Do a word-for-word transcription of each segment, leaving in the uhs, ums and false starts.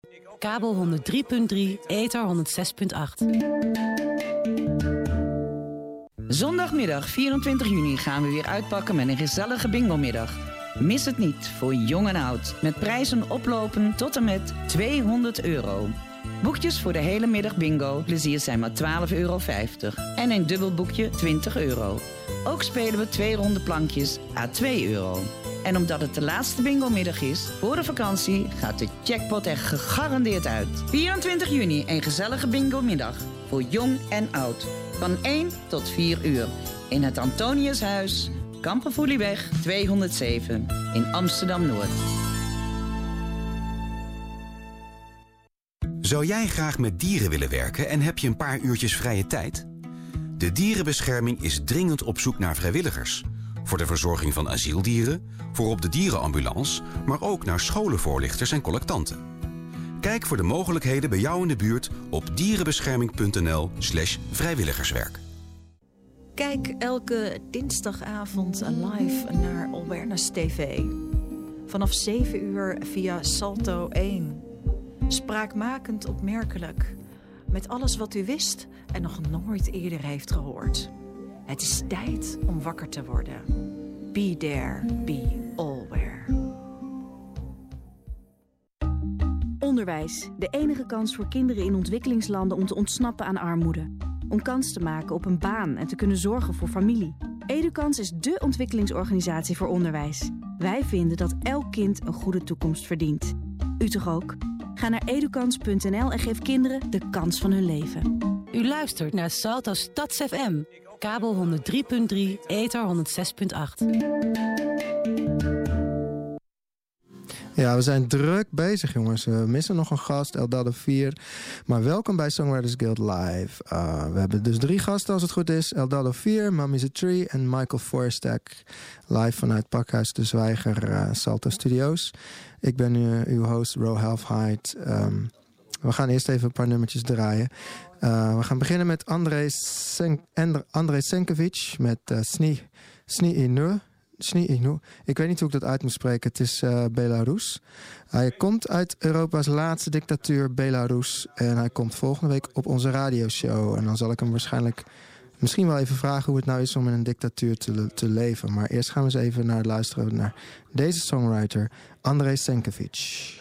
Kabel honderd drie punt drie, ether honderd zes punt acht. Zondagmiddag vierentwintig juni gaan we weer uitpakken met een gezellige bingo-middag. Mis het niet, voor jong en oud. Met prijzen oplopen tot en met tweehonderd euro. Boekjes voor de hele middag bingo plezier zijn maar twaalf euro vijftig. En een dubbel boekje twintig euro. Ook spelen we twee ronde plankjes à twee euro. En omdat het de laatste bingo-middag is, voor de vakantie gaat de jackpot er gegarandeerd uit. vierentwintig juni, een gezellige bingo-middag. Voor jong en oud. Van één tot vier uur. In het Antoniushuis, Kampenvoelieweg tweehonderdzeven. In Amsterdam-Noord. Zou jij graag met dieren willen werken en heb je een paar uurtjes vrije tijd? De Dierenbescherming is dringend op zoek naar vrijwilligers. Voor de verzorging van asieldieren, voor op de dierenambulance, maar ook naar scholenvoorlichters en collectanten. Kijk voor de mogelijkheden bij jou in de buurt op dierenbescherming.nl slash vrijwilligerswerk. Kijk elke dinsdagavond live naar Awareness T V. Vanaf zeven uur via Salto één. Spraakmakend opmerkelijk. Met alles wat u wist en nog nooit eerder heeft gehoord. Het is tijd om wakker te worden. Be there, be alware. Onderwijs, de enige kans voor kinderen in ontwikkelingslanden om te ontsnappen aan armoede. Om kans te maken op een baan en te kunnen zorgen voor familie. Edukans is dé ontwikkelingsorganisatie voor onderwijs. Wij vinden dat elk kind een goede toekomst verdient. U toch ook? Ga naar edukans punt n l en geef kinderen de kans van hun leven. U luistert naar Salto Stads F M. Kabel honderd drie punt drie, ether honderd zes punt acht. Ja, we zijn druk bezig, jongens. We missen nog een gast, Eldad vier. Maar welkom bij Songwriters Guild Live. Uh, we hebben dus drie gasten als het goed is. Eldad vier, Mami's a Tree en Michael Forstek. Live vanuit Pakhuis de Zwijger, uh, Salto Studios. Ik ben uh, uw host, Ro Halfheid. Um, we gaan eerst even een paar nummertjes draaien. Uh, we gaan beginnen met Andrei Sen- Andrei Senkovic met uh, Sni, Sni Inu. Sni Inu. Ik weet niet hoe ik dat uit moet spreken. Het is uh, Belarus. Hij komt uit Europa's laatste dictatuur, Belarus. En hij komt volgende week op onze radioshow. En dan zal ik hem waarschijnlijk misschien wel even vragen hoe het nou is om in een dictatuur te, te leven. Maar eerst gaan we eens even naar luisteren naar deze songwriter, Andrei Senkovic.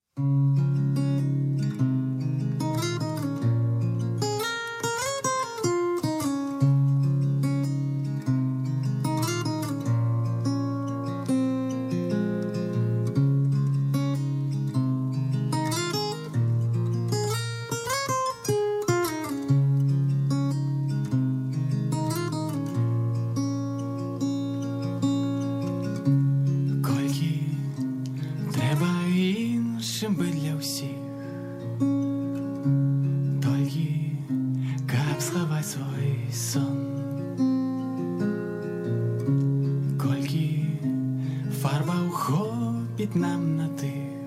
Нам на тих,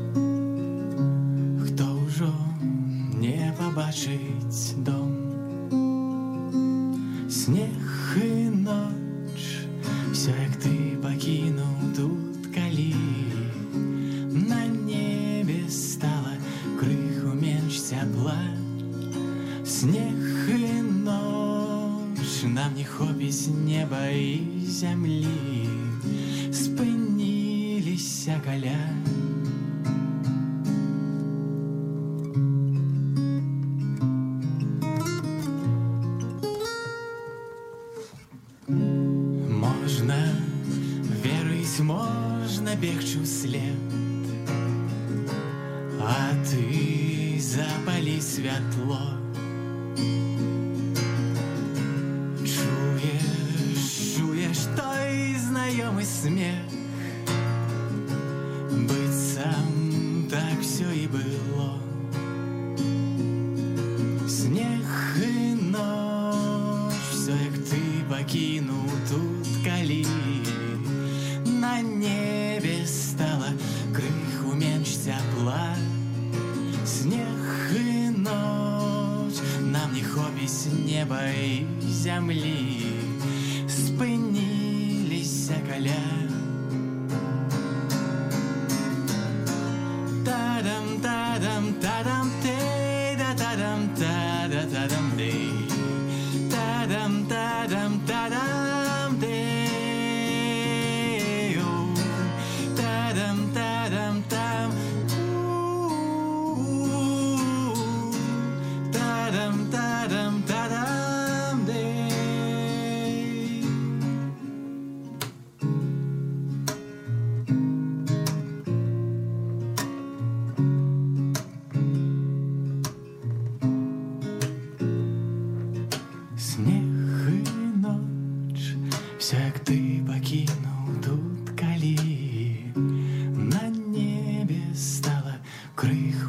хто вже не побачить дом. Сніг і ноч, все як ти покинув тут калі. На небі стало криху менш тепла. Сніг і ноч, нам не хопить неба і землі. Спинилися коля. Можно верить, можно бегчу след, а ты запали світло. Чуєш, чуєш той знайомий сміх. Быть сам так все и было. Снег и ночь, все як ти покинув тут калі. На небе стало криху менш тепла. Снег и ночь, нам не хопить неба и земли. Спинилися коля. Та-дам, та-дам.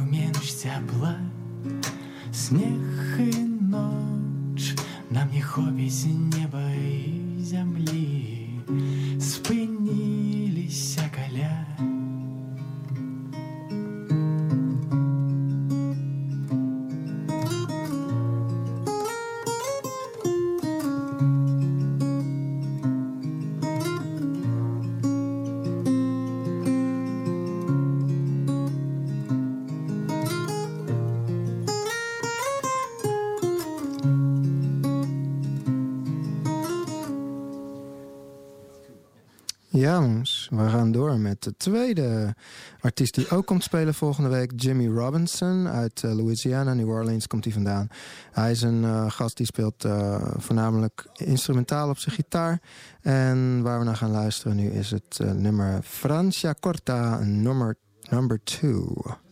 менш цяпла, снег і ноч, нам не хопіць неба і зямлі, спыніліся каля. Ja, jongens, we gaan door met de tweede artiest die ook komt spelen volgende week. Jimmy Robinson uit uh, Louisiana, New Orleans komt hij vandaan. Hij is een uh, gast die speelt uh, voornamelijk instrumentaal op zijn gitaar. En waar we naar gaan luisteren nu is het uh, nummer Francia Corta, nummer number two.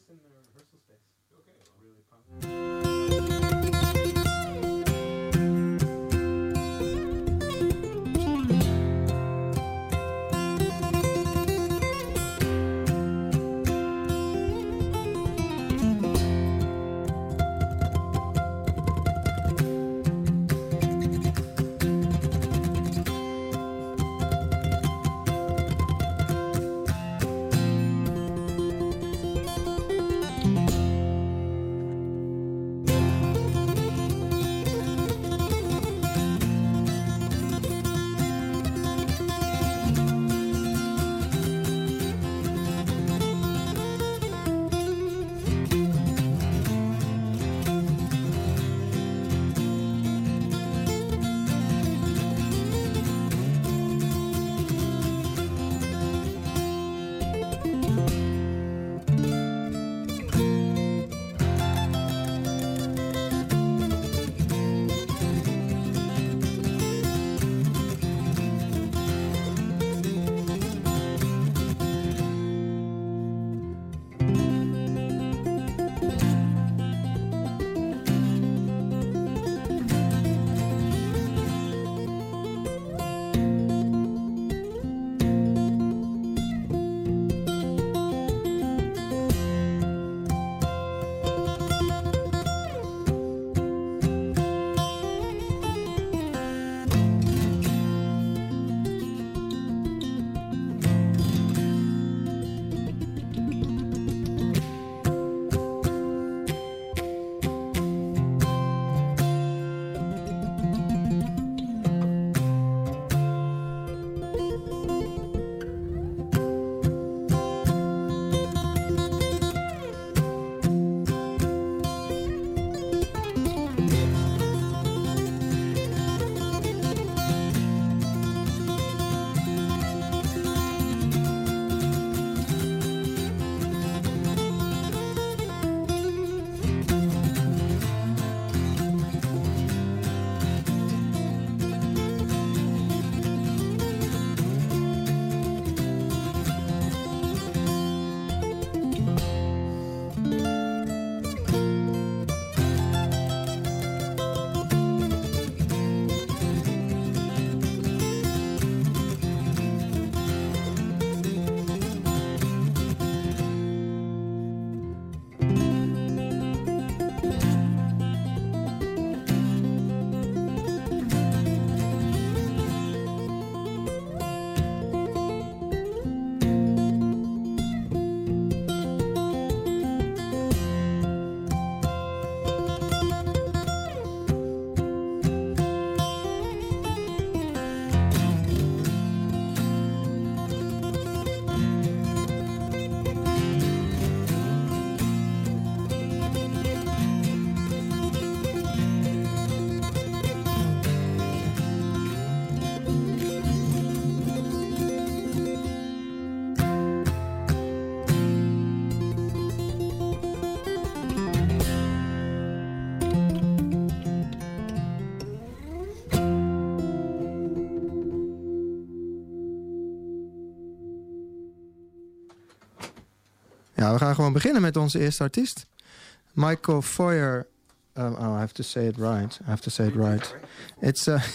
Ja, we gaan gewoon beginnen met onze eerste artiest. Michael Foyer. Um, oh, I have to say it right. I have to say it right. It's uh,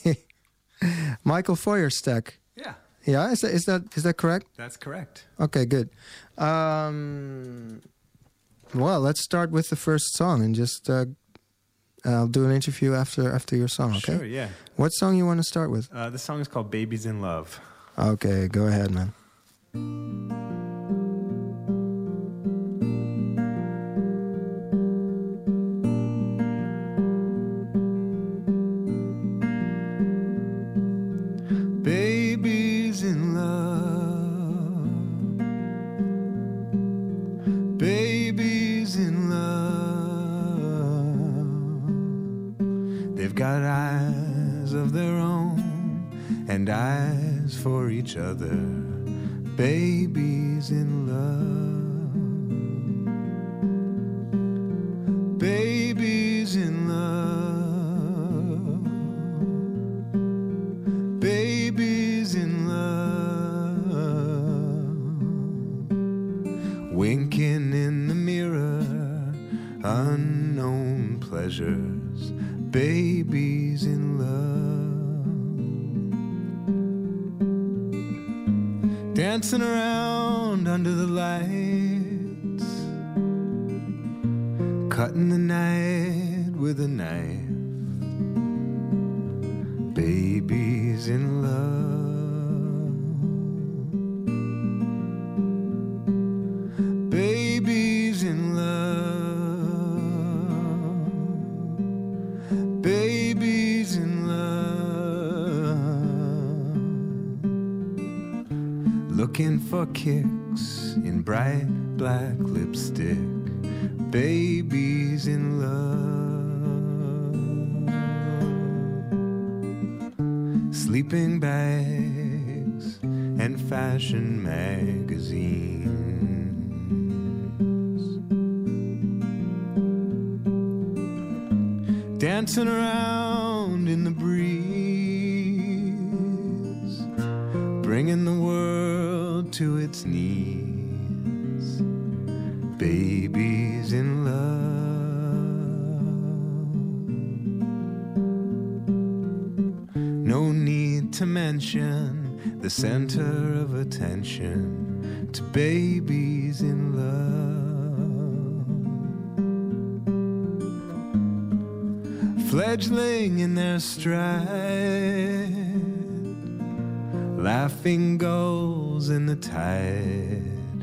Michael Feuerstack. Yeah. Yeah, is that is that is that correct? That's correct. Okay, good. Um, Well, let's start with the first song and just uh, I'll do an interview after after your song, okay? Sure, yeah. What song you want to start with? Uh, the song is called Babies in Love. Okay, go ahead, man. Babies in love, babies in love. They've got eyes of their own and eyes for each other. Babies in love, babies in love, babies in love, winking in the mirror, unknown pleasures, babies in love, dancing around under the lights, cutting the night with a knife. Babies in love, babies in love, babies in love, looking for kicks in bright black lipstick. Babies in love, sleeping bags and fashion magazines, dancing around in the breeze, bringing the world to its knees. Babies in love, no need to mention the center of attention to babies in love, fledgling in their stride, laughing gulls in the tide.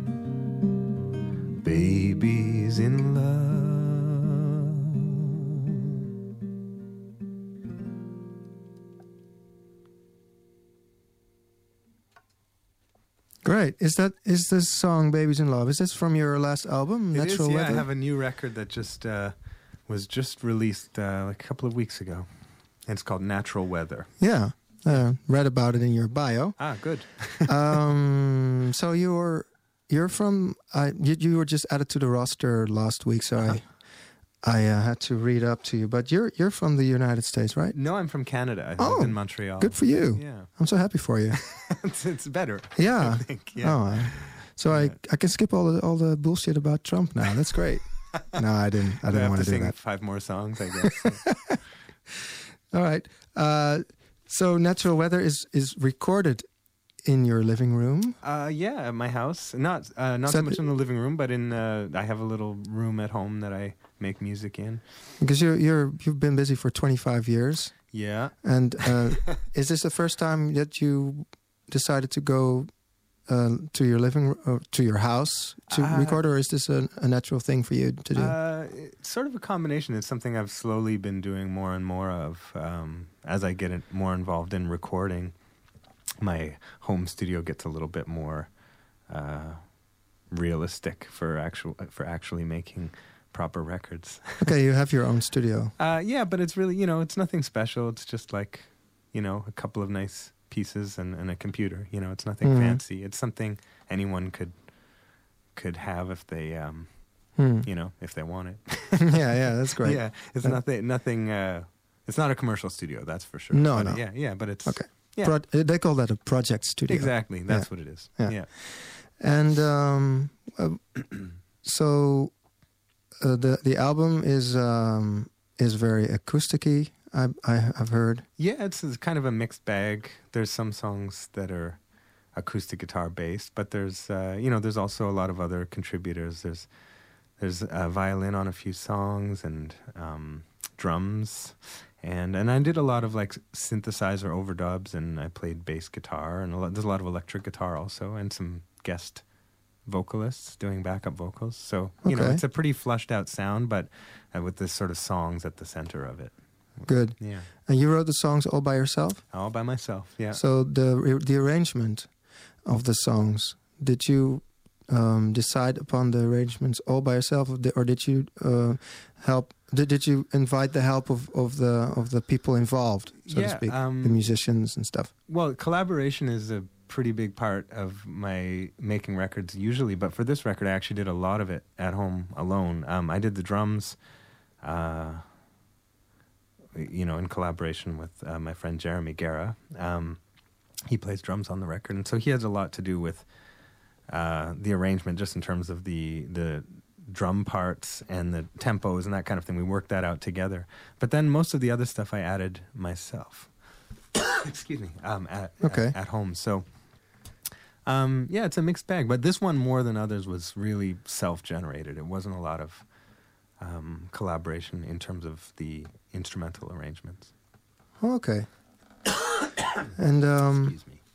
Babies in love. Great. Is that is this song "Babies in Love"? Is this from your last album, It Natural is, yeah, Weather? I have a new record that just uh, was just released uh, like a couple of weeks ago. And it's called Natural Weather. Yeah, uh, read about it in your bio. Ah, good. um, so you're you're from uh, you, you were just added to the roster last week, so I I uh, had to read up to you. But you're you're from the United States, right? No, I'm from Canada. I Oh, live in Montreal. Good for you. Yeah. I'm so happy for you. it's, it's better. Yeah. I think. Yeah. Oh, I- so I I can skip all the all the bullshit about Trump now. That's great. No, I didn't. I I didn't have want to to do sing that. five more songs, I guess. All right. Uh, so Natural Weather is is recorded in your living room. uh, yeah, at my house. Not uh, not So so much th- in the living room, but in uh, I have a little room at home that I make music in. Because you're you're you've been busy for twenty-five years, Yeah. and uh, is this the first time that you decided to go uh, to your living room, uh, to your house to Uh, record, or is this a, a natural thing for you to do? Uh, it's sort of a combination. It's something I've slowly been doing more and more of um, as I get in- more involved in recording. My home studio gets a little bit more uh, realistic for actual for actually making proper records. Okay, you have your own studio. Uh, yeah, but it's really, you know, it's nothing special. It's just like, you know, a couple of nice pieces and, and a computer. You know, it's nothing Mhm. fancy. It's something anyone could could have if they, um, Hmm. you know, if they want it. yeah, yeah, that's great. Yeah, it's Uh, nothing. Nothing. Uh, it's not a commercial studio, that's for sure. No, But, no. Yeah, yeah, but it's Okay. Yeah, Pro- they call that a project studio. exactly. That's Yeah. what it is. Yeah. Yeah. And um, uh, so uh, the the album is um, is very acousticy. I, I I've heard. Yeah, it's, it's kind of a mixed bag. There's some songs that are acoustic guitar based, but there's uh, you know there's also a lot of other contributors. There's there's a violin on a few songs and um, drums. And and I did a lot of like synthesizer overdubs, and I played bass guitar, and a lot, there's a lot of electric guitar also, and some guest vocalists doing backup vocals. So, you Okay. know, it's a pretty flushed out sound, but uh, with this sort of songs at the center of it. Good. Yeah. And you wrote the songs all by yourself? All by myself, yeah. So the the arrangement of the songs, did you um, decide upon the arrangements all by yourself, or did, or did you uh, help? Did, did you invite the help of, of the of the people involved, so Yeah, to speak, um, the musicians and stuff? Well, collaboration is a pretty big part of my making records usually, but for this record I actually did a lot of it at home alone. Um, I did the drums, uh, you know, in collaboration with uh, my friend Jeremy Guerra. Um, he plays drums on the record, and so he has a lot to do with uh, the arrangement, just in terms of the the drum parts and the tempos and that kind of thing. We worked that out together. But then most of the other stuff I added myself. Excuse me. Um, at, Okay. at, at home. So, um, yeah, it's a mixed bag. But this one, more than others, was really self-generated. It wasn't a lot of um, collaboration in terms of the instrumental arrangements. Okay. And um, Excuse me.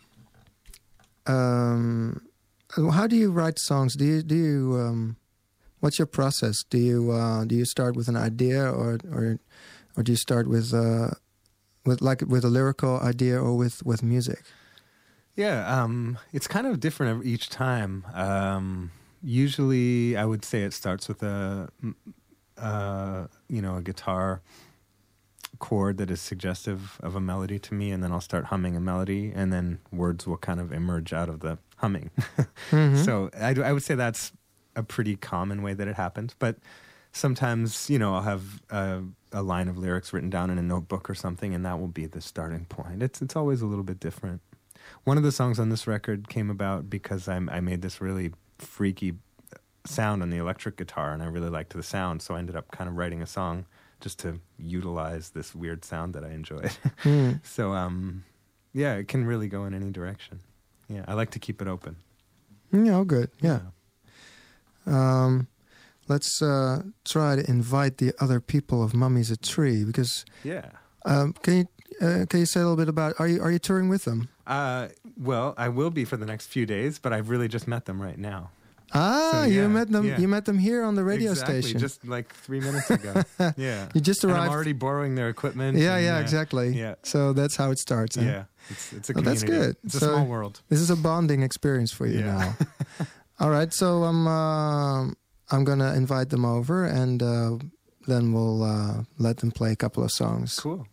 um, how do you write songs? Do you do you um, what's your process? Do you uh, do you start with an idea, or or or do you start with uh, with like with a lyrical idea, or with, with music? Yeah, um, it's kind of different ev- each time. Um, usually, I would say it starts with a, mm, uh, you know, a guitar chord that is suggestive of a melody to me, and then I'll start humming a melody, and then words will kind of emerge out of the humming. Mhm. So I, do- I would say that's a pretty common way that it happens. But sometimes, you know, I'll have a, a line of lyrics written down in a notebook or something, and that will be the starting point. It's it's always a little bit different. One of the songs on this record came about because I, I made this really freaky sound on the electric guitar, and I really liked the sound, so I ended up kind of writing a song just to utilize this weird sound that I enjoyed. Mm. So, um, yeah, it can really go in any direction. Yeah, I like to keep it open. Yeah, oh, good. Yeah. Um, let's uh, try to invite the other people of Mummy's a Tree, because Yeah. um, can you uh, can you say a little bit about are you are you touring with them? Uh, well, I will be for the next few days, but I've really just met them right now. Ah, So, you yeah, met them. yeah. You met them here on the radio exactly, station. just like three minutes ago. Yeah. You just And arrived. I'm already borrowing their equipment. yeah, and, yeah, uh, exactly. Yeah. So that's how it starts. Huh? Yeah. It's, it's a Oh, that's community. good. It's a So- small world. This is a bonding experience for you Yeah. now. All right, so I'm um I'm gonna invite them over, and uh, then we'll uh, let them play a couple of songs. Cool.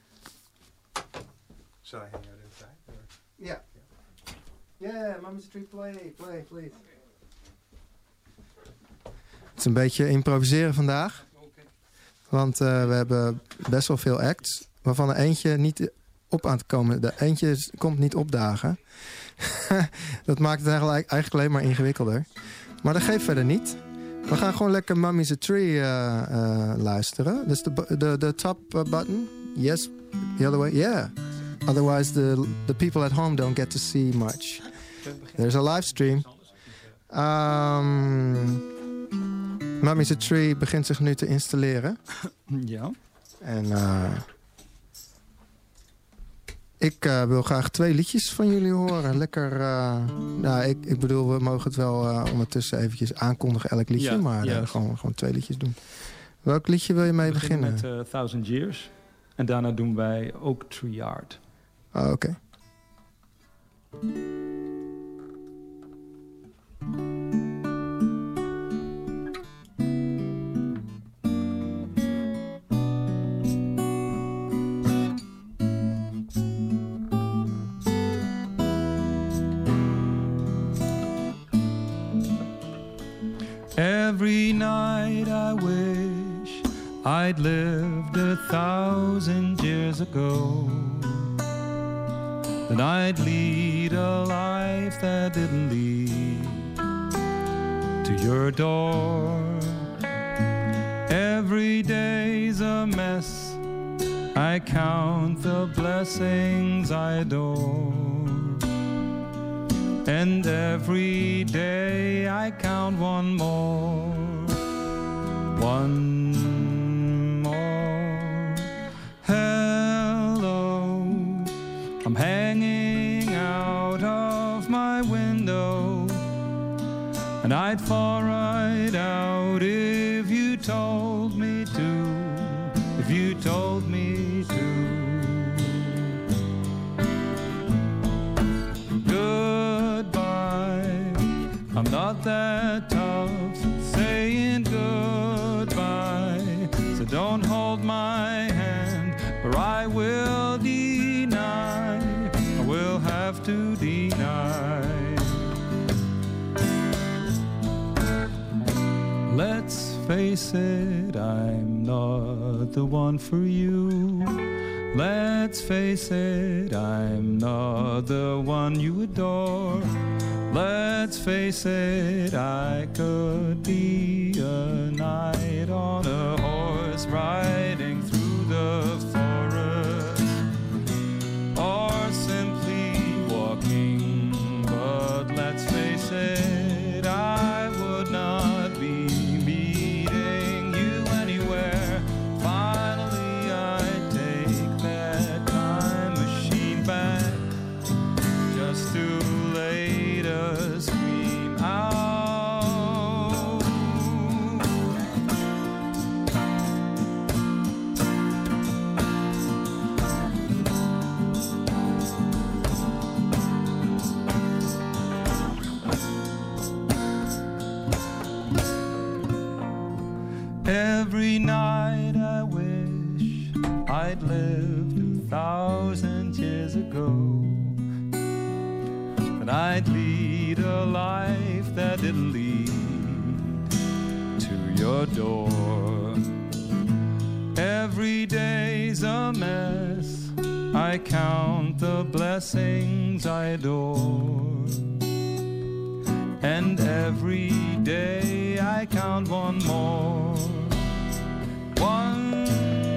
Shall I hang out inside? Or? Yeah. Yeah, Mummy's Tree, play, play, please. Het is een beetje improviseren vandaag. Want uh, we hebben best wel veel acts, waarvan er eentje niet op aan te komen. De eentje is- komt niet opdagen. Dat maakt het eigenlijk, eigenlijk alleen maar ingewikkelder. Maar dat geeft verder niet. We gaan gewoon lekker Mummy's a Tree uh, uh, luisteren. Dus de, bu- de, de top uh, button. Yes, the other way. Yeah. Otherwise the, the people at home don't get to see much. There's a live stream. Um, Mummy's a Tree begint zich nu te installeren. Ja. En uh, ik uh, wil graag twee liedjes van jullie horen. Lekker, uh, nou, ik, ik bedoel, we mogen het wel uh, ondertussen eventjes aankondigen, elk liedje. Ja, maar uh, juist. gewoon, gewoon twee liedjes doen. Welk liedje wil je mee We beginnen beginnen? met uh, Thousand Years. En daarna doen wij Oak Tree Yard. Oh, oké. Every night I wish I'd lived a thousand years ago. Then I'd lead a life that didn't lead to your door. Every day's a mess. I count the blessings I adore. And every day I count one more. One more hello. I'm hanging out of my window, and I'd fall right out if you told me to, if you told me to. Goodbye, I'm not that tough saying goodbye, so don't hold my hand or I will deny, I will have to deny. Let's face it, I'm not the one for you. Let's face it, I'm not the one you adore. Let's face it, I could be a knight on a horse riding through the forest, or simply walking. But let's face it, I would not be meeting you anywhere. Finally, I take that time machine back just to lay to scream out. Every night I wish I'd lived a thousand years ago, and I'd lead a life that didn't lead to your door. Every day's a mess, I count the blessings I adore, and every day I count one more, one more.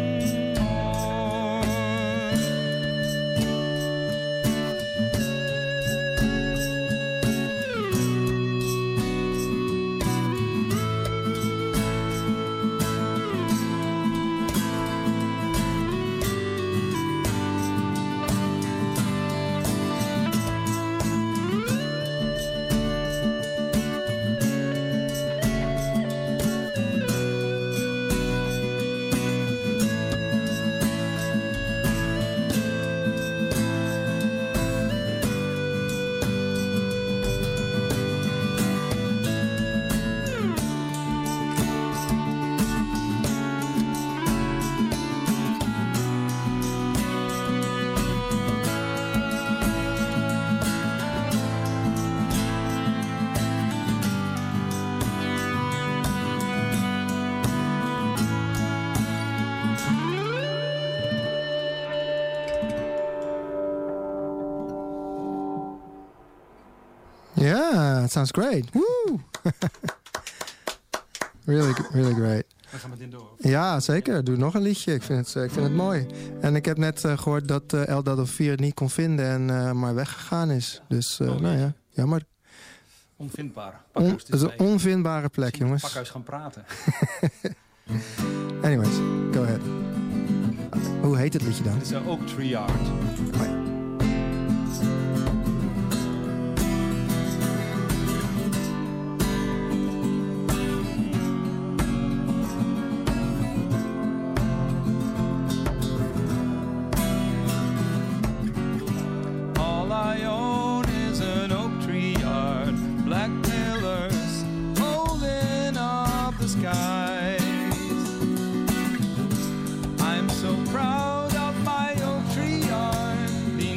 Yeah, it sounds great. Woo! really, really great. We gaan meteen door. Ja, zeker. Doe nog een liedje. Ik vind het, ik vind het mooi. En ik heb net uh, gehoord dat uh, El Dado vier het niet kon vinden en uh, maar weggegaan is. Dus, uh, oh, nou ja, jammer. Onvindbaar. On, het is een onvindbare plek, jongens. Pakhuis gaan praten. Anyways, go ahead. Hoe heet het liedje dan? Het is uh, Oak Tree Yard. Oh, ja. I'm so proud of my oak tree yard.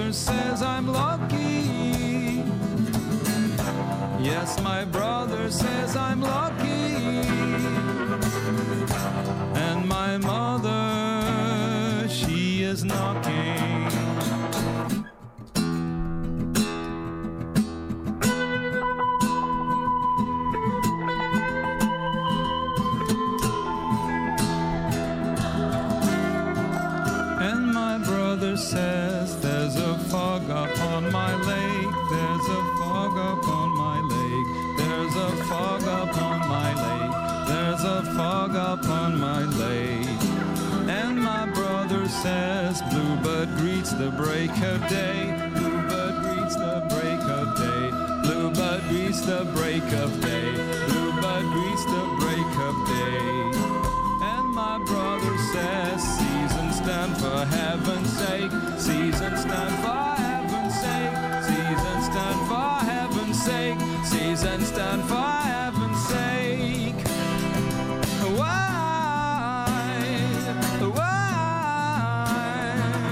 brother says I'm lucky. Yes, my brother says I'm lucky. And my mother, she is knocking. And my brother says there's a fog upon my lake. There's a fog upon my lake. There's a fog upon my lake. There's a fog upon my lake. And my brother says bluebird greets the break of day. Bluebird greets the break of day. Bluebird greets the break of day. Bluebird greets the break of day. And my brother says seasons stand for heaven's sake. Seasons stand for heaven's sake. Seasons stand for heaven's sake. Seasons stand for heaven's sake. Why? Why?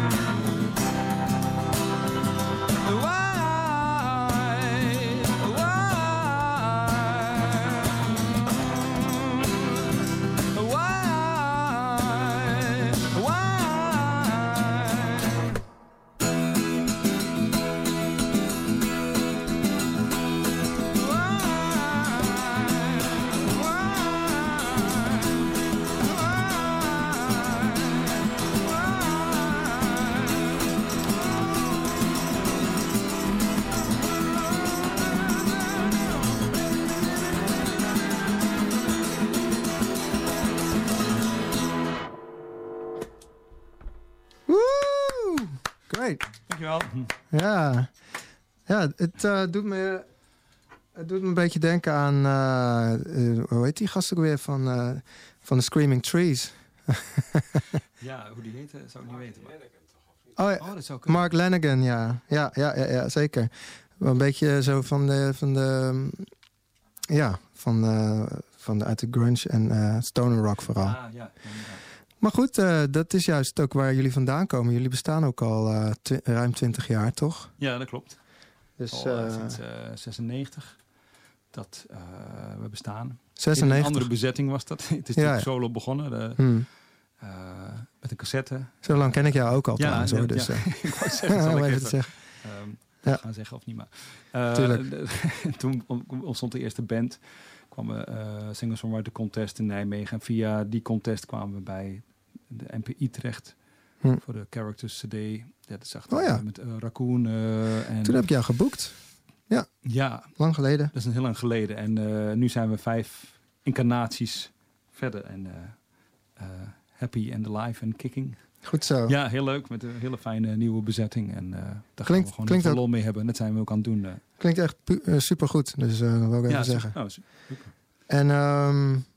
Great. Dankjewel. Ja, ja het, uh, doet me, het doet me een beetje denken aan... Uh, uh, hoe heet die gast ook weer van, uh, van de Screaming Trees? Ja, hoe die heet, zou ik niet weten. Maar... Oh, ja. Oh, dat zou kunnen. Mark Lanegan, ja. Ja, ja, ja, ja zeker. Een beetje zo van de... Van de ja, van, uh, van de, uit de grunge en uh, stoner rock vooral. Ah, ja, ja, ja. Maar goed, uh, dat is juist ook waar jullie vandaan komen. Jullie bestaan ook al uh, twi- ruim twintig jaar, toch? Ja, dat klopt. Dus, al, uh, uh, sinds uh, zesennegentig dat uh, we bestaan. zesennegentig. In een andere bezetting was dat. Het is ja, natuurlijk ja. solo begonnen. De, hmm. uh, met een cassette. Zo lang ken ik jou ook al ja, trouwens, hoor. Ja, Dus, ja. uh, ik wou zeggen, zal ik even even zeggen. Um, ja. gaan zeggen of niet, maar... Uh, Tuurlijk. de, toen ontstond de eerste band. Kwamen we uh, Singer-Songwriter Contest in Nijmegen. En via die contest kwamen we bij de N P I terecht. Hm. Voor de Characters C D. Ja, dat zag oh, ja. met uh, Raccoon. Uh, en toen heb ik jou geboekt. Ja, ja, lang geleden. Dat is een heel lang geleden. En uh, nu zijn we vijf incarnaties verder. En uh, uh, happy and alive and kicking. Goed zo. Ja, heel leuk. Met een hele fijne nieuwe bezetting. En uh, daar klinkt, gaan we gewoon heel veel ook, lol mee hebben. En dat zijn we ook aan het doen. Uh. Klinkt echt pu- uh, supergoed. Dus uh, dat wil ik ja, even super, zeggen. Oh, super. En um,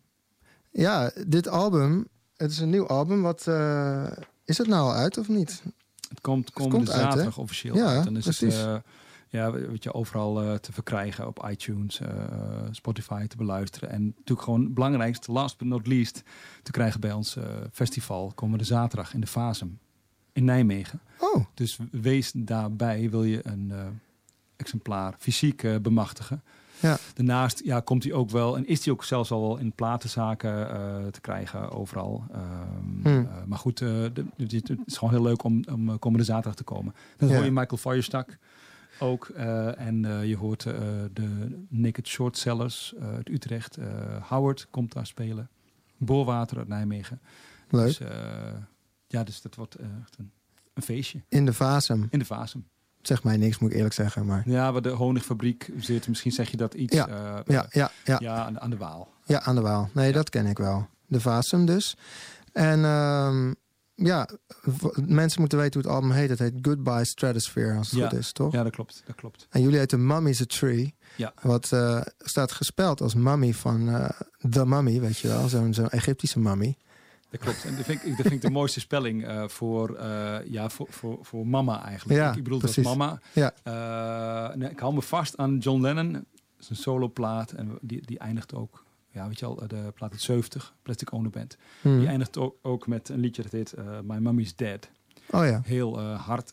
ja, dit album... Het is een nieuw album. Wat, uh, is het nou al uit of niet? Het komt komende komt uit, zaterdag hè? officieel ja, uit. Dan is precies. het uh, ja, weet je, overal uh, te verkrijgen op iTunes, uh, Spotify te beluisteren. En natuurlijk gewoon het belangrijkste, last but not least, te krijgen bij ons uh, festival komende zaterdag in de Fasum in Nijmegen. Oh. Dus wees daarbij, wil je een uh, exemplaar fysiek uh, bemachtigen. Ja. Daarnaast ja, komt hij ook wel, en is hij ook zelfs al wel in platenzaken uh, te krijgen overal. Um, hmm. uh, maar goed, uh, de, de, de, het is gewoon heel leuk om, om uh, komende zaterdag te komen. Dan ja. hoor je Michael Feuerstak ook. Uh, en uh, je hoort uh, de Naked Shortsellers uh, uit Utrecht. Uh, Howard komt daar spelen. Boorwater uit Nijmegen. Leuk. Dus, uh, ja, dus dat wordt uh, echt een, een feestje. In de Fasum. In de Fasum. Zeg mij niks, moet ik eerlijk zeggen. Maar... Ja, waar de honigfabriek zit. Misschien zeg je dat iets. Ja, uh, ja, ja, ja. ja aan, de, aan de Waal. Ja, aan de Waal. Nee, ja. Dat ken ik wel. De Fasum dus. En um, ja, v- mensen moeten weten hoe het album heet. Het heet Goodbye Stratosphere, als het ja. goed is, toch? Ja, dat klopt. Dat klopt. En jullie heten Mummy's a Tree. Ja. Wat uh, staat gespeld als mummy van uh, The Mummy, weet je wel. Zo'n, zo'n Egyptische mummy. Dat klopt. En dat vind ik, dat vind ik de mooiste spelling uh, voor, uh, ja, voor, voor, voor mama eigenlijk. Ja, ik, ik bedoel precies. dat mama. Ja. Uh, nee, ik hou me vast aan John Lennon. Dat is een soloplaat. En die, die eindigt ook, ja, weet je al, de plaat uit zeventig, Plastic Ono Band. Hmm. Die eindigt ook, ook met een liedje dat heet uh, My Mummy's Dead. Oh ja. Heel uh, hard en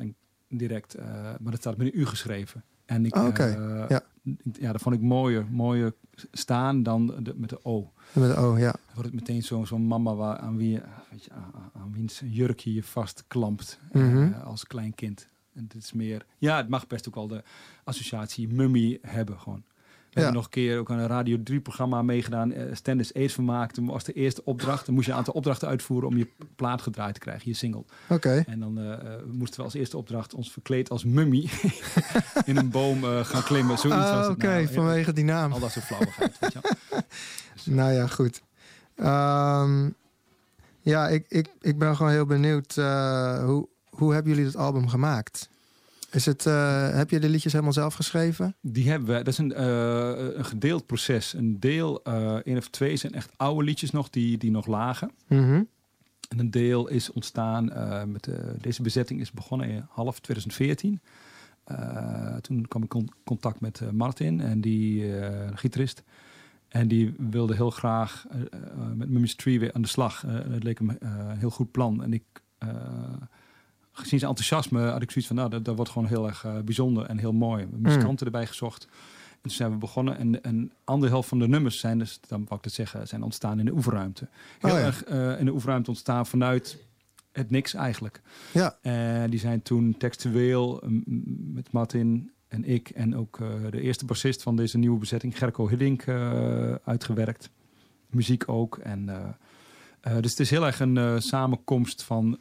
direct. Uh, maar dat staat met een U geschreven. En ik, oh, okay. uh, ja. ja, dat vond ik mooier, mooier staan dan de, met de O. Met de O, ja. Dan wordt het meteen zo'n zo mama waar, aan wie weet je, aan, aan wiens jurkje je vastklampt mm-hmm. uh, als klein kind. En het is meer, ja, het mag best ook wel de associatie mummie hebben gewoon. We ja. hebben nog een keer ook aan een Radio drie programma meegedaan. Uh, Stand is AIDS vermaakt. Toen was de eerste opdracht. Dan moest je een aantal opdrachten uitvoeren om je plaat gedraaid te krijgen, je single. Oké. Okay. En dan uh, moesten we als eerste opdracht ons verkleed als mummie in een boom uh, gaan klimmen. Zoiets ah, was het. Oké, okay, nou, vanwege die naam. Al dat soort flauwigheid. Weet je wel. Dus, nou ja, goed. Um, ja, ik, ik, ik ben gewoon heel benieuwd. Uh, hoe, hoe hebben jullie het album gemaakt? Is het, uh, heb je de liedjes helemaal zelf geschreven? Die hebben we. Dat is een, uh, een gedeeld proces. Een deel, uh, één of twee zijn echt oude liedjes nog, die, die nog lagen. Mm-hmm. En een deel is ontstaan, uh, met uh, deze bezetting is begonnen in half twintig veertien. Uh, toen kwam ik in contact met uh, Martin, en die uh, de gitarist. En die wilde heel graag uh, uh, met Mummy's Tree weer aan de slag. Uh, het leek hem uh, een heel goed plan. En ik... Uh, Gezien zijn enthousiasme had ik zoiets van, nou, dat, dat wordt gewoon heel erg uh, bijzonder en heel mooi. We hebben muzikanten mm. erbij gezocht. En toen zijn we begonnen. En een andere helft van de nummers zijn, dus dan wou ik het zeggen, zijn ontstaan in de oefenruimte. Heel oh, ja. erg uh, in de oefenruimte ontstaan vanuit het niks eigenlijk. Ja. En uh, die zijn toen textueel um, met Martin en ik en ook uh, de eerste bassist van deze nieuwe bezetting, Gerco Hiddink, uh, uitgewerkt. Muziek ook. En, uh, uh, dus het is heel erg een uh, samenkomst van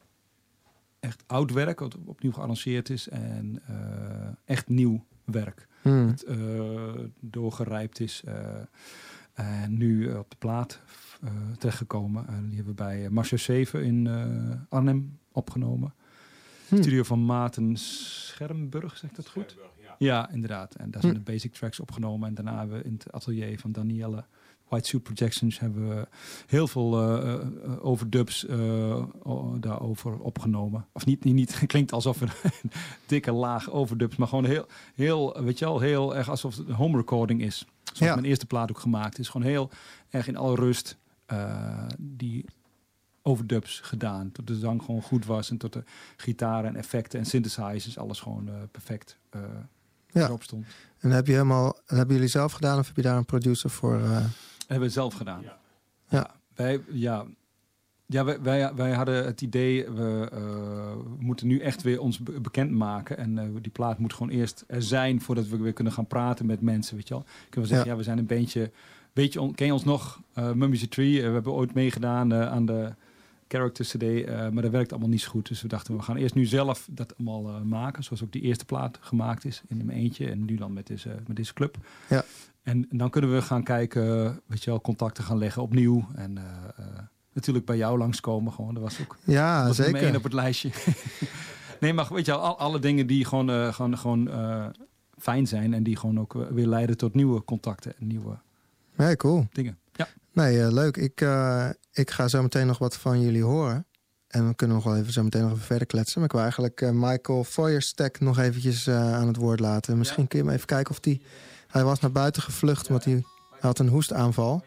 echt oud werk, wat opnieuw gearrangeerd is. En uh, echt nieuw werk. Hmm. Het uh, doorgerijpt is. Uh, en nu uh, op de plaat uh, terechtgekomen. Uh, die hebben we bij Marcia zeven in uh, Arnhem opgenomen. Hmm. Studio van Maarten Schermburg, zeg ik dat goed? Ja. ja, inderdaad. En daar zijn hmm. de basic tracks opgenomen. En daarna hebben we in het atelier van Danielle White Suit Projections hebben we heel veel uh, uh, overdubs uh, daarover opgenomen. Of niet, niet, niet klinkt alsof er een dikke laag overdubs, maar gewoon heel, heel, weet je wel, heel erg alsof het een home recording is. Zoals ja. mijn eerste plaat ook gemaakt is. Gewoon heel erg in alle rust uh, die overdubs gedaan. Tot de zang gewoon goed was en tot de gitaren en effecten en synthesizers, alles gewoon uh, perfect uh, ja. erop stond. En heb je helemaal, hebben jullie zelf gedaan of heb je daar een producer voor? Uh... Hebben we zelf gedaan. Ja. Ja. Ja, wij, ja, ja wij, wij, wij hadden het idee, we uh, moeten nu echt weer ons be- bekend maken. En uh, die plaat moet gewoon eerst er zijn voordat we weer kunnen gaan praten met mensen, weet je wel. Kunnen we zeggen, ja, ja we zijn een beetje, weet je, on, ken je ons nog? Uh, Mummy's Tree, uh, we hebben ooit meegedaan uh, aan de Character C D, uh, maar dat werkt allemaal niet zo goed. Dus we dachten, we gaan eerst nu zelf dat allemaal uh, maken. Zoals ook die eerste plaat gemaakt is in mijn eentje. En nu dan met deze, met deze club. Ja. En, en dan kunnen we gaan kijken, weet je wel, contacten gaan leggen opnieuw. En uh, uh, natuurlijk bij jou langskomen gewoon. Dat was ook ja, dat zeker. één op het lijstje. Nee, maar weet je wel, al, alle dingen die gewoon, uh, gewoon, gewoon uh, fijn zijn. En die gewoon ook weer leiden tot nieuwe contacten en nieuwe nee, cool. dingen. Ja. Nee, uh, leuk. Ik, uh, ik ga zo meteen nog wat van jullie horen. En we kunnen nog wel even zo meteen nog even verder kletsen. Maar ik wil eigenlijk uh, Michael Feuerstek nog eventjes uh, aan het woord laten. Misschien kun je hem even kijken of die... Hij was naar buiten gevlucht, omdat hij had een hoestaanval.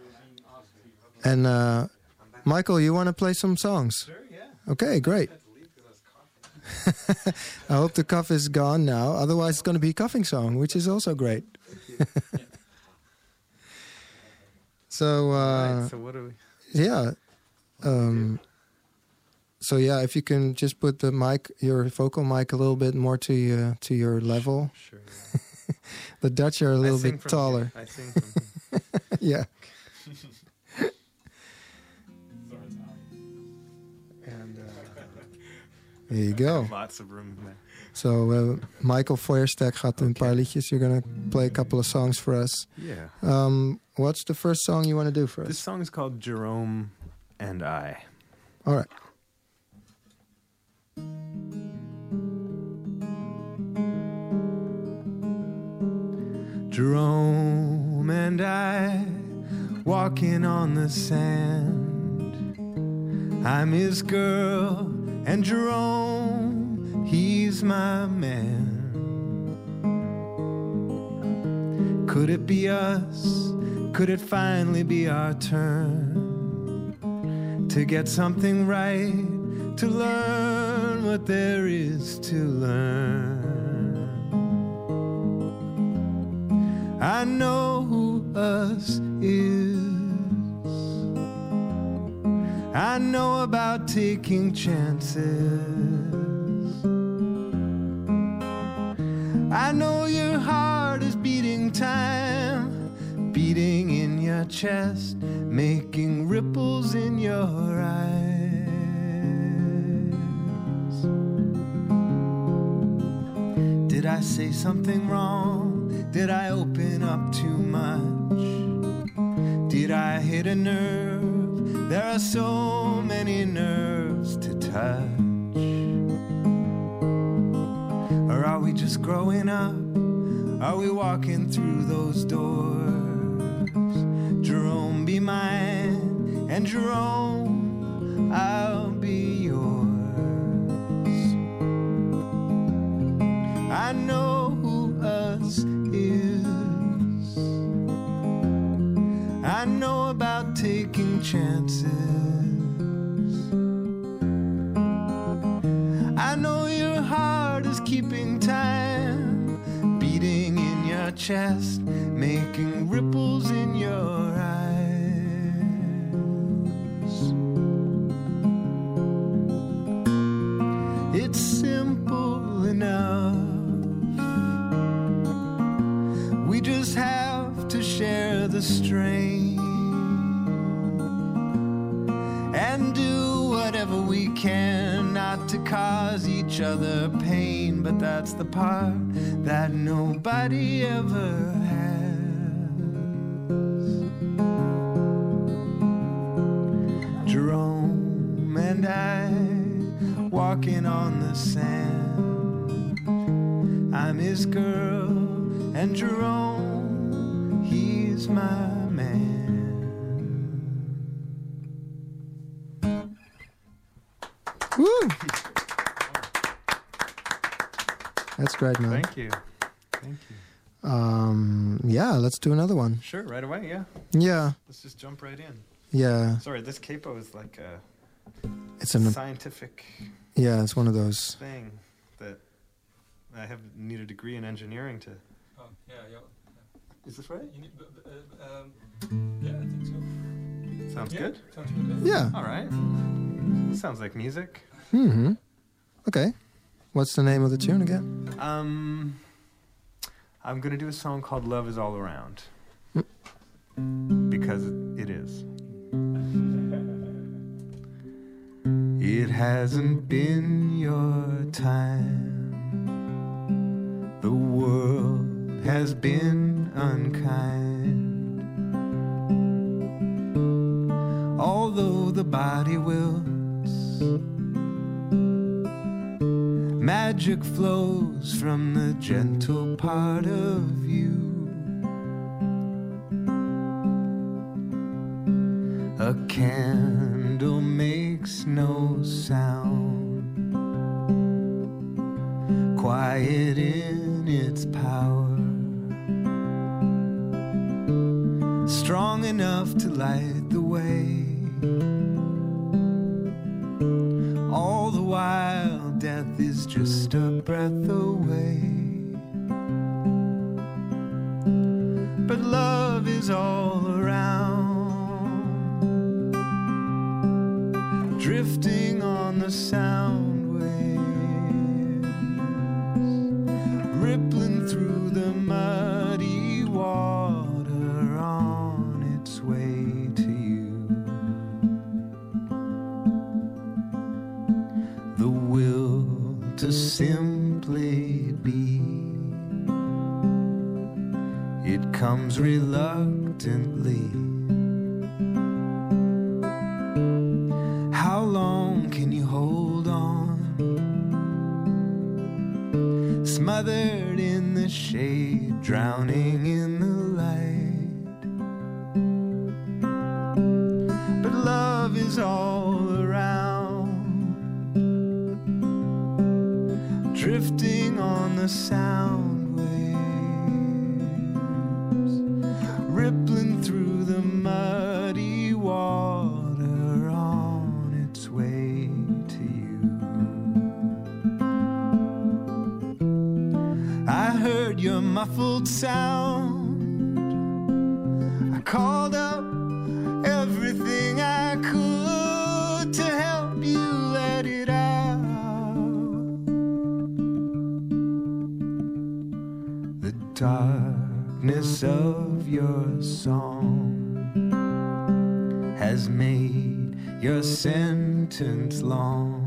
En uh, Michael, you want to play some songs? Okay, great. I hope the cough is gone now. Otherwise it's going to be a coughing song, which is also great. So, uh, right, so what do we... yeah. Um, so yeah, if you can just put the mic, your vocal mic, a little bit more to uh, to your level. Sure. Yeah. The Dutch are a little bit taller. Here. I sing from here. Yeah. And uh, there you go. Lots of room there. So uh, Michael Feuerstek gaat een paar liedjes. You're gonna play a couple of songs for us. Yeah. Um, what's the first song you want to do for us? This song is called Jerome and I. All right. Jerome and I walking on the sand. I'm his girl and Jerome, he's my man. Could it be us? Could it finally be our turn to get something right, to learn learn what there is to learn. I know who us is. I know about taking chances. I know your heart is beating time, beating in your chest, making ripples in your eyes. Did I say something wrong? Did I open up too much? Did I hit a nerve? There are so many nerves to touch. Or are we just growing up? Are we walking through those doors? Jerome, be mine, and Jerome, I'll be yours. I know who us is. I know about taking chances. I know your heart is keeping time, beating in your chest, making ripples in your eyes. It's simple enough. We just have to share the strain and do whatever we can not to cause each other pain. But that's the part that nobody ever has. Jerome and I walking on the sand. I'm his girl and Jerome, he's my man. Woo! That's great, man. Thank you. Thank you. Um, yeah, let's do another one. Sure, right away, yeah. Yeah. Let's just jump right in. Yeah. Sorry, this capo is like a It's an scientific yeah, it's one of those. thing that I have need a degree in engineering to. Oh, yeah, yeah. Is this right? You need, uh, um, yeah, I think so. Sounds Yeah, good. sounds good. Yeah. All right. Sounds like music. Mm-hmm. Okay. What's the name of the tune again? Um, I'm gonna do a song called "Love Is All Around" because it is. It hasn't been your time. The world has been unkind. Although the body wilts, magic flows from the gentle part of you. A candle makes no sound, quiet in its power, strong enough to light the way. All the while death is just a breath away. But love is all around, drifting on the sound waves, rippling through the muddy water on its way to you. The will to simply be, it comes reluctantly. How long can you hold on, smothered in the shade, drowning in the light? But love is all around, drifting on the sound waves, rippling through the muddy water on its way to you. muffled sound. I called up everything I could to help you let it out. The darkness of your song has made your sentence long,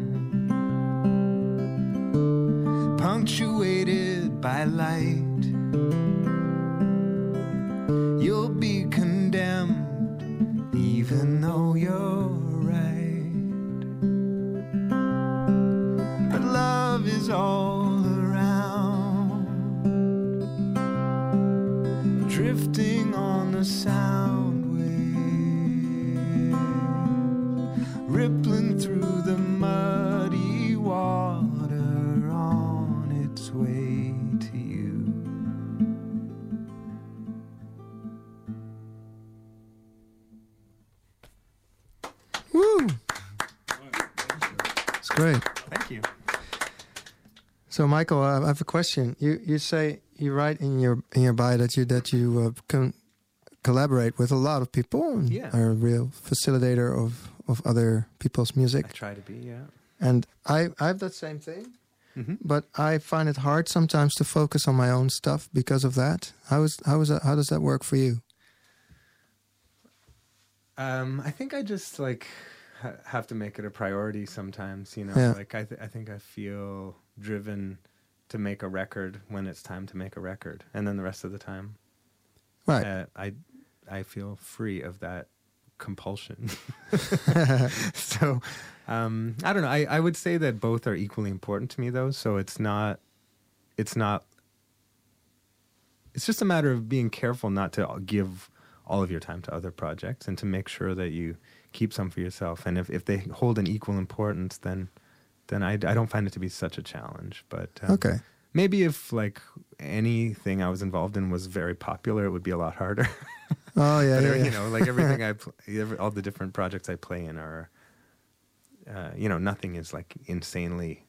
punctuated by light. You'll be condemned even though you're right. But love is all around, drifting on the sound waves, rippling through the muddy water on its way to you. Woo! It's great. Thank you. So, Michael, uh, I have a question. You you say you write in your in your bio that you that you uh, can collaborate with a lot of people and Yeah. are a real facilitator of, of other people's music. I try to be, yeah. And I I have that same thing, Mm-hmm. but I find it hard sometimes to focus on my own stuff because of that. How is how is that, how does that work for you? Um, I think I just like ha- have to make it a priority sometimes. You know, Yeah. like I, th- I think I feel driven to make a record when it's time to make a record, and then the rest of the time, Right. uh, I, I feel free of that compulsion. So, um, I don't know. I, I would say that both are equally important to me, though. So it's not, it's not. It's just a matter of being careful not to give all of your time to other projects and to make sure that you keep some for yourself. And if, if they hold an equal importance, then then I, I don't find it to be such a challenge. But um, Okay. maybe if like anything I was involved in was very popular, it would be a lot harder. Oh yeah, But, yeah, uh, yeah. you know, like everything I, pl- every, all the different projects I play in are, uh, you know, nothing is like insanely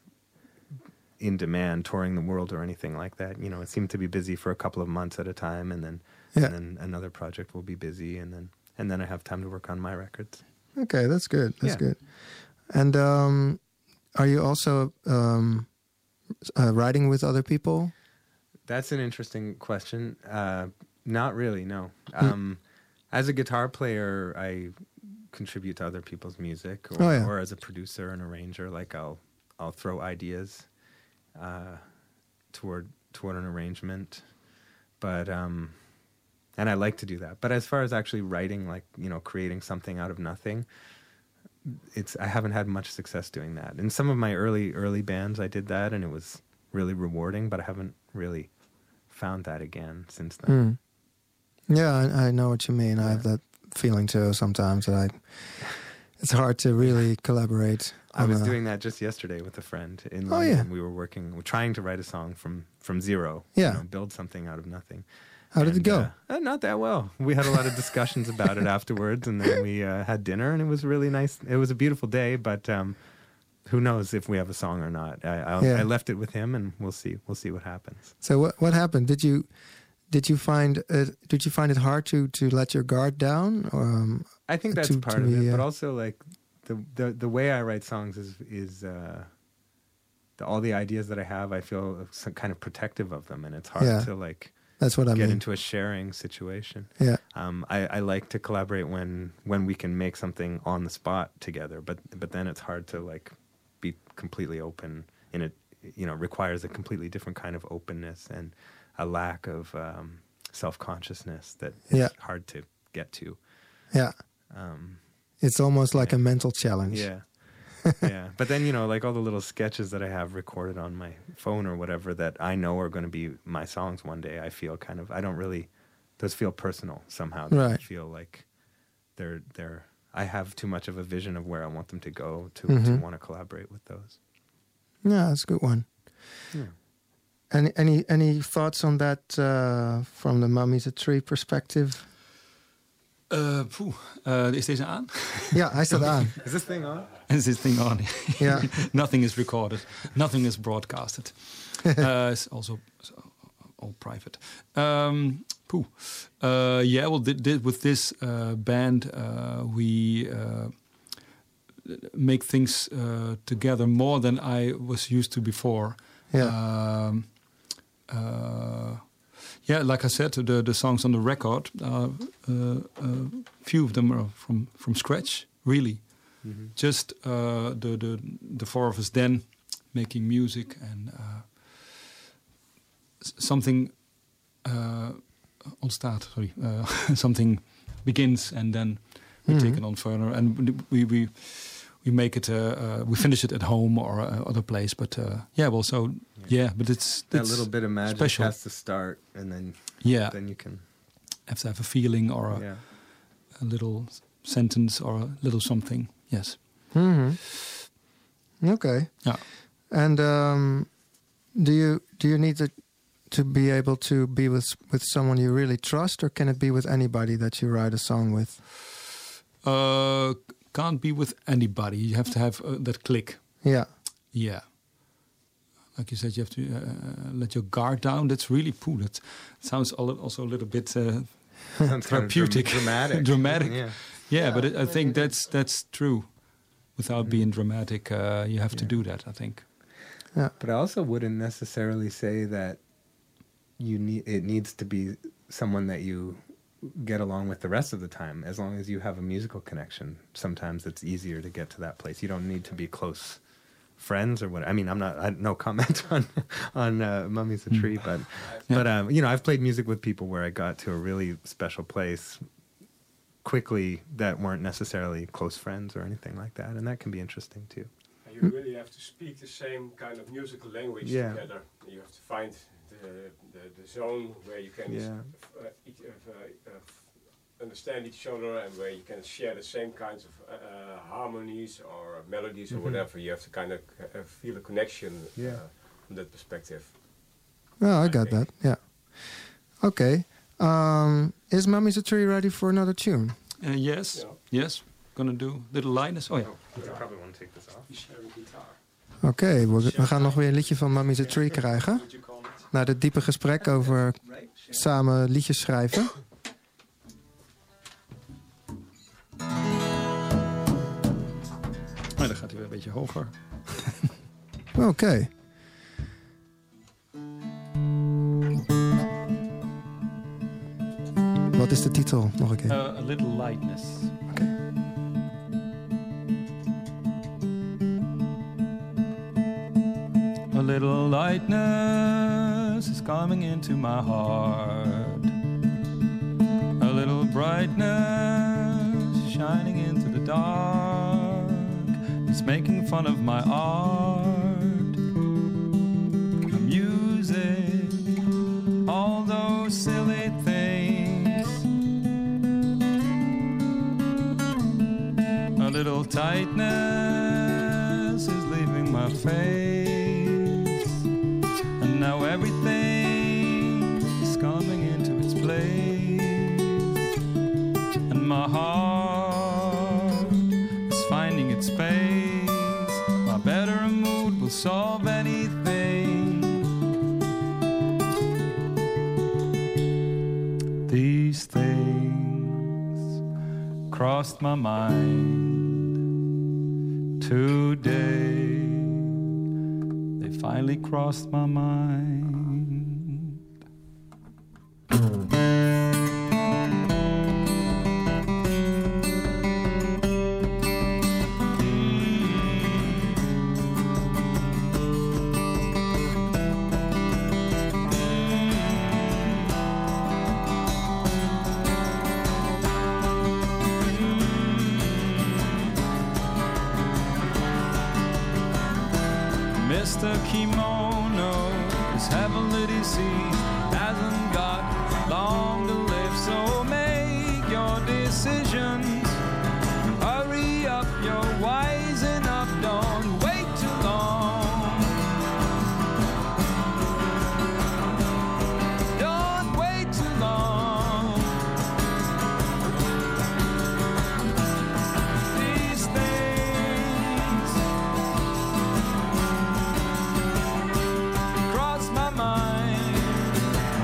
in demand, touring the world or anything like that. You know, it seemed to be busy for a couple of months at a time, and then Yeah. and then another project will be busy, and then and then I have time to work on my records. Okay, that's good. That's Yeah. good. And um, are you also um, uh, writing with other people? That's an interesting question. Uh, not really, no. Um, as a guitar player, I contribute to other people's music, or, Oh, yeah. or as a producer and arranger, like I'll I'll throw ideas uh, toward toward an arrangement, but um, and I like to do that. But as far as actually writing, like you know, creating something out of nothing, it's I haven't had much success doing that. In some of my early early bands, I did that, and it was really rewarding. But I haven't really found that again since then. Mm. Yeah, I, I know what you mean. I have that feeling too sometimes that I. It's hard to really collaborate. I on was a- doing that just yesterday with a friend in Oh, London. yeah. We were working, we're trying to write a song from from zero. Yeah. You know, build something out of nothing. How did it And, go? Uh, uh, not that well. We had a lot of discussions about it afterwards, and then we uh, had dinner, and it was really nice. It was a beautiful day, but um, who knows if we have a song or not? I, I'll, Yeah. I left it with him, and we'll see. We'll see what happens. So what what happened? Did you did you find it, did you find it hard to, to let your guard down? Or, um, I think that's to- part to of it, be, but uh, also like the the the way I write songs is is uh, the, all the ideas that I have. I feel some kind of protective of them, and it's hard Yeah. to like that's what I get mean. into a sharing situation. Yeah. Um, I, I like to collaborate when when we can make something on the spot together, but but then it's hard to like be completely open. In it, you know, requires a completely different kind of openness and a lack of um, self consciousness that is Yeah. hard to get to. Yeah. Um, It's almost like a mental challenge. yeah. Yeah. But then, you know, like all the little sketches that I have recorded on my phone or whatever that I know are going to be my songs one day, I feel kind of, I don't really, those feel personal somehow. They Right. feel like they're, they're, I have too much of a vision of where I want them to go to, Mhm. to want to collaborate with those. Yeah, that's a good one. Yeah. Any any any thoughts on that uh, from the Mummy's a Tree perspective? Uh, poeh, uh, is deze aan? Ja, hij staat aan. Is this thing on? Is this thing on? Yeah. Nothing is recorded. Nothing is broadcasted. uh, it's also all private. Um, pooh. Uh, yeah, well, th- th- with this uh, band, uh, we uh, make things uh, together more than I was used to before. Yeah. Um, uh, yeah, like I said, the the songs on the record, uh, uh, uh, few of them are from from scratch, really. Mm-hmm. Just uh, the the the four of us then making music and uh, s- something uh, ontstaat. Sorry, uh, something begins and then we mm-hmm. take it on further, and we we we make it. Uh, uh, we finish it at home or uh, other place. But uh, yeah, well, so yeah, yeah but it's that it's little bit of magic special. has to start, and then yeah, then you can have to have a feeling or a, yeah. a little sentence or a little something. Yes. Mm-hmm. Okay. Yeah. And um, do you do you need to to be able to be with with someone you really trust, or can it be with anybody that you write a song with? Uh, can't be with anybody. You have to have uh, that click. Yeah. Yeah. Like you said, you have to uh, let your guard down. That's really cool. That sounds also a little bit uh, therapeutic, kind of dramatic. dramatic. Yeah. Yeah, yeah, but it, I think that's that's true. Without being dramatic, uh, you have yeah. to do that, I think. Yeah. But I also wouldn't necessarily say that you need it needs to be someone that you get along with the rest of the time. As long as you have a musical connection, sometimes it's easier to get to that place. You don't need to be close friends or what. I mean, I'm not. I no comment on on uh, Mummy's a Tree, but yeah. but um, you know, I've played music with people where I got to a really special place quickly that weren't necessarily close friends or anything like that, and that can be interesting too. And you really have to speak the same kind of musical language yeah. together. You have to find the the, the zone where you can yeah. uh, each, uh, uh, understand each other and where you can share the same kinds of uh, harmonies or melodies mm-hmm. or whatever. You have to kind of uh, feel a connection yeah. uh, from that perspective. Oh, I got that. Yeah. Okay. Um, is Mummy's a Tree ready for another tune? Uh, yes, yeah. yes. Gonna do Little Linus. Oh ja. Oh, you probably want to take this off. Oké, okay, we, we gaan nog weer een liedje van Mummy's a Tree krijgen. Na dit diepe gesprek over samen liedjes schrijven. Oh, dan gaat hij weer een beetje hoger. Oké. Okay. Wat is de titel? Nog een keer. Uh, a Little Lightness. Oké. Okay. A little lightness is coming into my heart. A little brightness shining into the dark. It's making fun of my art. My music, all those silly things. A little tightness is leaving my face. And now everything is coming into its place. And my heart is finding its space. My better mood will solve anything. These things crossed my mind today. They finally crossed my mind. Mister Kimono is heavily deceived, hasn't got long to live, so make your decisions. Hurry up, you're wise enough, don't wait too long. Don't wait too long. These things cross my mind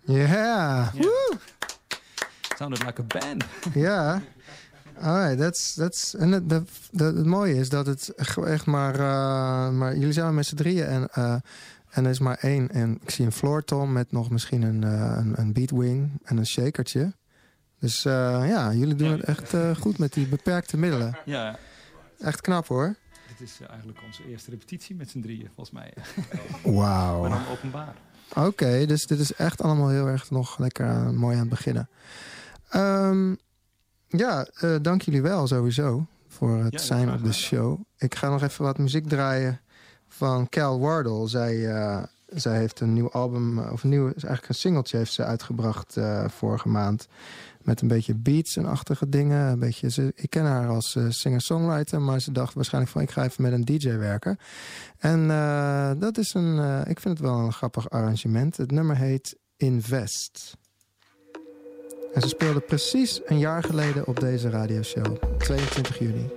Yeah. Woo! Sounded like a band. Ja. Alright, that's, that's, en het, de, de, het mooie is dat het echt maar... Uh, maar jullie zijn met z'n drieën en, uh, en er is maar één. En ik zie een floor tom met nog misschien een, uh, een, een beatwing en een shakertje. Dus uh, ja, jullie doen het echt uh, goed met die beperkte middelen. Ja. Echt knap hoor. Dit is uh, eigenlijk onze eerste repetitie met z'n drieën, volgens mij. Wauw. Maar dan openbaar. Oké, okay, dus dit is echt allemaal heel erg nog lekker uh, mooi aan het beginnen. Um, ja, uh, dank jullie wel sowieso voor het ja, zijn op de show. Ik ga nog even wat muziek draaien van Cal Wardle. Zij, uh, zij heeft een nieuw album, of een nieuw, eigenlijk een singeltje heeft ze uitgebracht uh, vorige maand. Met een beetje beats en achtige dingen. Een beetje, ze, ik ken haar als uh, singer-songwriter, maar ze dacht waarschijnlijk van ik ga even met een D J werken. En uh, dat is een, uh, ik vind het wel een grappig arrangement. Het nummer heet Invest. En ze speelde precies een jaar geleden op deze radioshow, tweeëntwintig juni.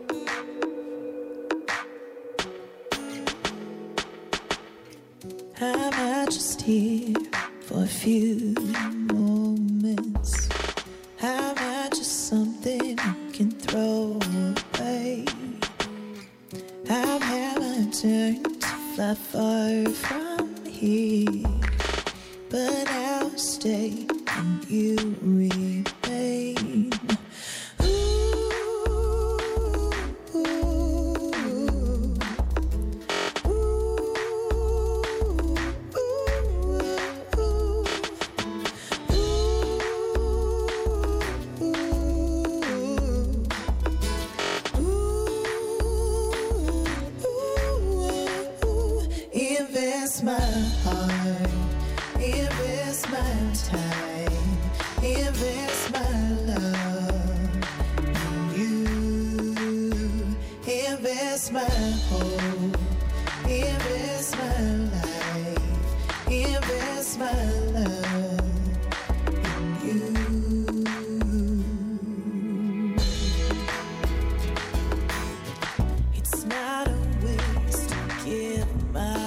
I'm just here for a few moments. I'm just something you can throw away. I've had my turn to fly far from here, but I'll stay and you remain. Invest my heart, invest my time, invest my love in you. Invest my hope, invest my life, invest my love in you. It's not a waste to give my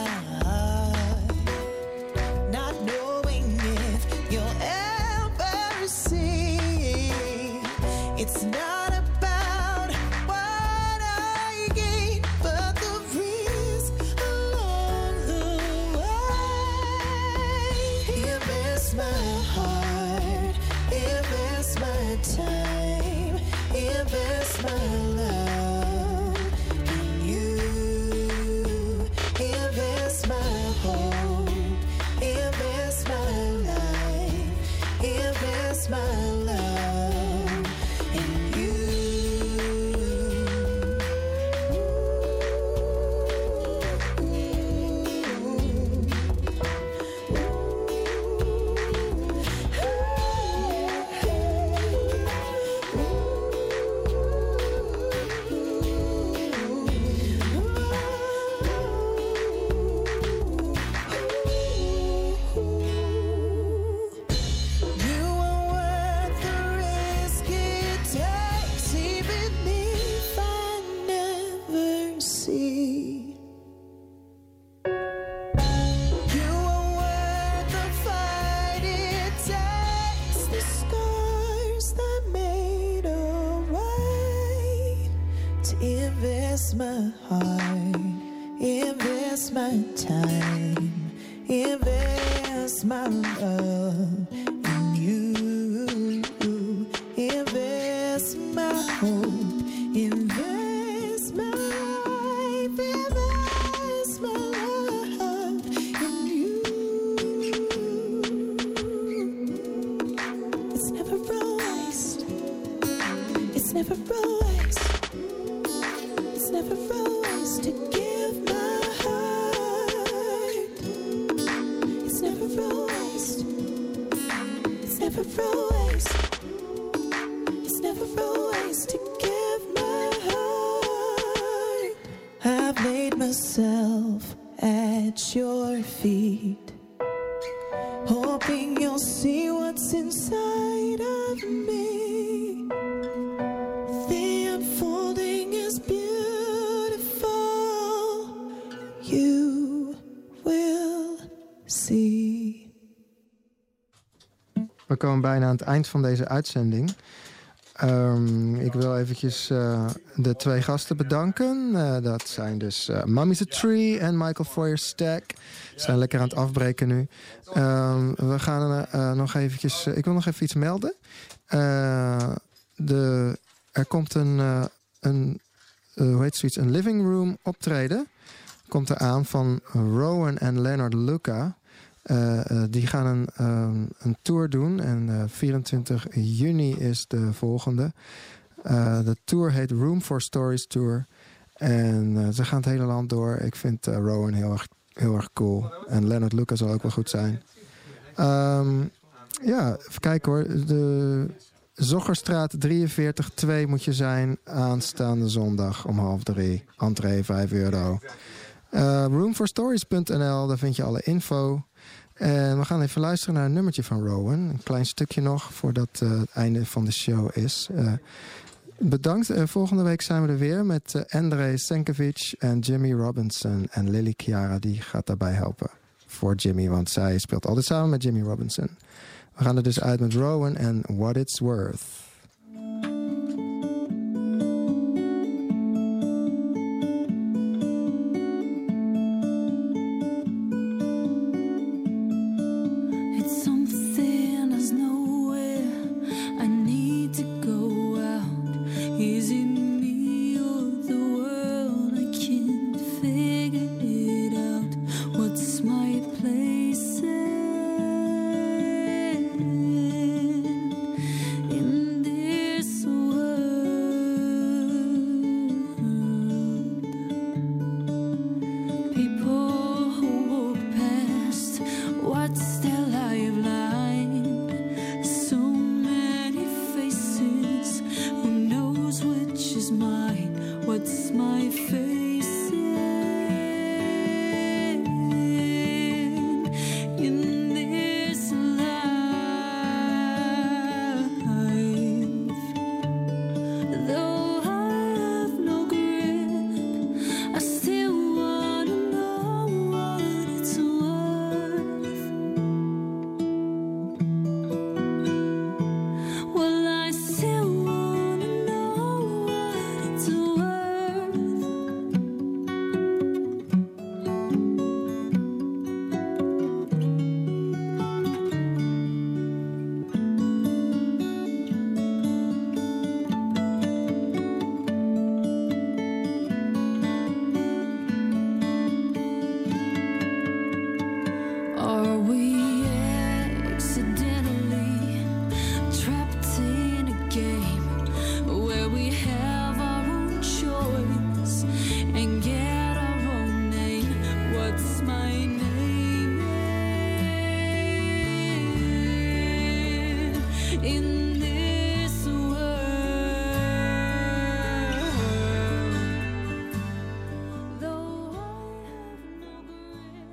it's not about what I gain, but the risk along the way. Invest my heart, invest my time, invest my love in you. Invest my hope, invest my life, invest my love. Invest my heart, invest my time, invest my love in you. Invest my hope, invest my life, invest my love in you. It's never a waste, it's never a waste. It's never a waste to give my heart. It's never a waste. It's never a waste. It's never a waste to give my heart. I've laid myself at your feet, hoping you'll see what's inside of me. The unfolding is beautiful. we komen bijna aan het eind van deze uitzending. Um, ik wil eventjes uh, de twee gasten bedanken. Uh, dat zijn dus uh, Mommy's a Tree en Michael Foyer Stack. Ze zijn lekker aan het afbreken nu. Um, we gaan uh, uh, nog eventjes... Uh, ik wil nog even iets melden. Uh, de, er komt een... Uh, een uh, hoe heet zoiets? Een living room optreden. Komt er aan van Rowan en Leonard Luca. Uh, uh, die gaan een, um, een tour doen. En uh, vierentwintig juni is de volgende. Uh, de tour heet Room for Stories Tour. En uh, ze gaan het hele land door. Ik vind uh, Rowan heel erg, heel erg cool. En Leonard Luca zal ook wel goed zijn. Um, ja, even kijken hoor. De Zoggerstraat drieënveertig twee moet je zijn. Aanstaande zondag om half drie. Entree vijf euro. Uh, room for stories punt n l, daar vind je alle info. En we gaan even luisteren naar een nummertje van Rowan. Een klein stukje nog voordat uh, het einde van de show is. Uh, bedankt. Uh, volgende week zijn we er weer met uh, André Senkovic en Jimmy Robinson. En Lily Chiara die gaat daarbij helpen voor Jimmy. Want zij speelt altijd samen met Jimmy Robinson. We gaan er dus uit met Rowan en What It's Worth.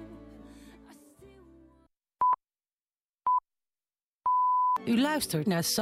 U luistert naar